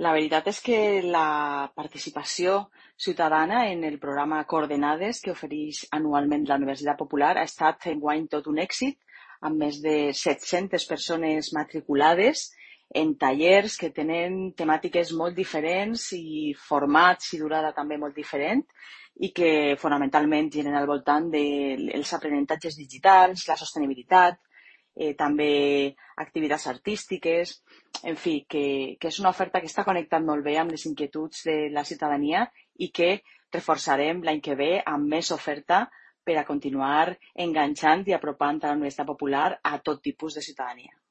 La veritat és que la participació ciutadana en el programa Coordenades que ofereix anualment la Universitat Popular ha estat enguany tot un èxit, amb més de 700 persones matriculades en tallers que tenen temàtiques molt diferents i formats i durada també molt diferent i que fonamentalment giren al voltant dels aprenentatges digitals, la sostenibilitat, també activitats artístiques, en fi, que és una oferta que està connectant molt bé amb les inquietuds de la ciutadania i que reforçarem l'any que ve amb més oferta per a continuar enganxant i apropant a la Universitat Popular a tot tipus de ciutadania.